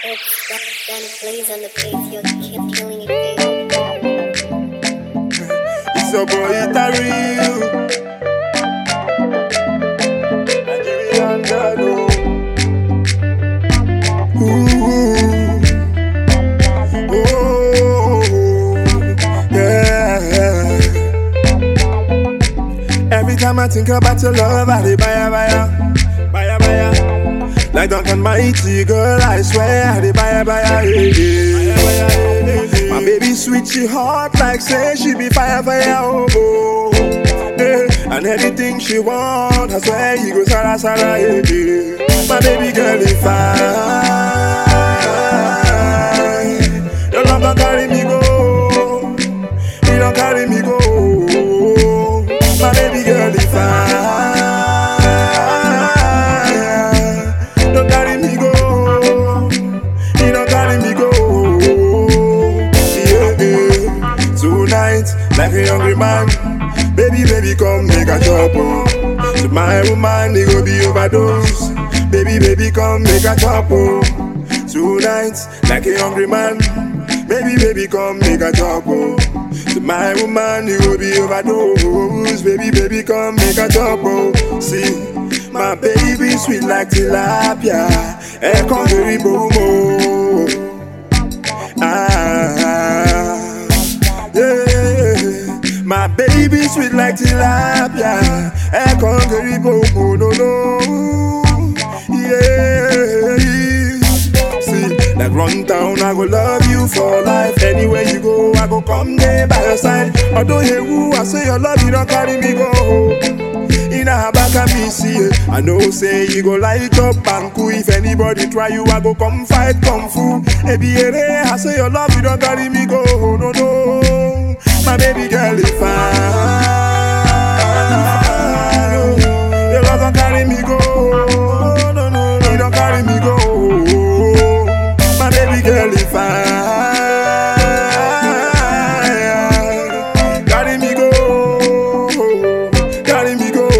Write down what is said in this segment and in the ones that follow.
Danny Blaze on the bass, you're killing it, baby. It's your boy Itariu. Nigerian Dado. Ooh. Oh, yeah. Every time I think about your love, I dey baya. Like Duncan Mighty, girl, I swear I dey baya. My baby sweet, she hot like say she be fire, oh. Yeah. And anything she want, I swear you go sara, yeah. My baby girl is fine. Your love don't carry me go, you don't carry me go. My baby girl is fine. Don't carry me go, you don't carry me go. Yeah. Tonight, like a hungry man, baby, come make a chop. To my woman, it go be overdose. Baby, come make a chop. Tonight, like a hungry man, baby, come make a chop. To my woman, it go be overdose. Baby, come make a chop. See, my baby sweet like tilapia. E con very boom. Yeah. My baby sweet like tilapia. E con very boom. No. Yeah. See, like run town, I go love you for life. Anywhere you go, I go come there by your side. Although you, I say your love, you don't carry me go. In a back of me, see it. I know say you go light up Banku. If anybody try you, I go come fight Kung Fu. I say your love, you don't carry me go. No. My baby girl is fine. Your love don't carry me go. No. You don't carry me go. My baby girl is fine. Carry me go. Carry me go.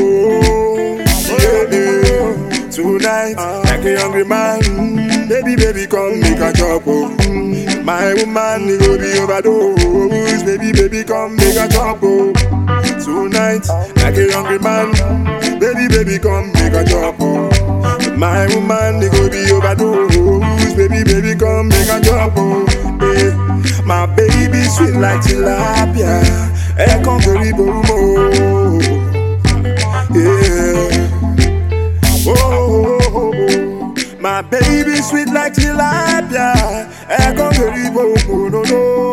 Tonight, like a hungry man, baby, come make a chop. My woman, it go be overdose. Baby, come make a chop. Tonight, like a hungry man, baby, come make a chop. My woman, it go be overdose. Baby, come make a chop. My baby sweet like tilapia. E con very boom. Yeah. Oh, my baby sweet like tilapia. E con very boom. No.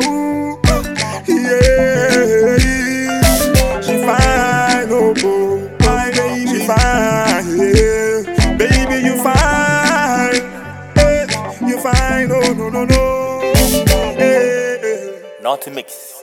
Yeah. She fine, oh. My baby, she fine. Yeah. Baby, you fine. Hey, you fine, oh. No. Yeah. Not mix.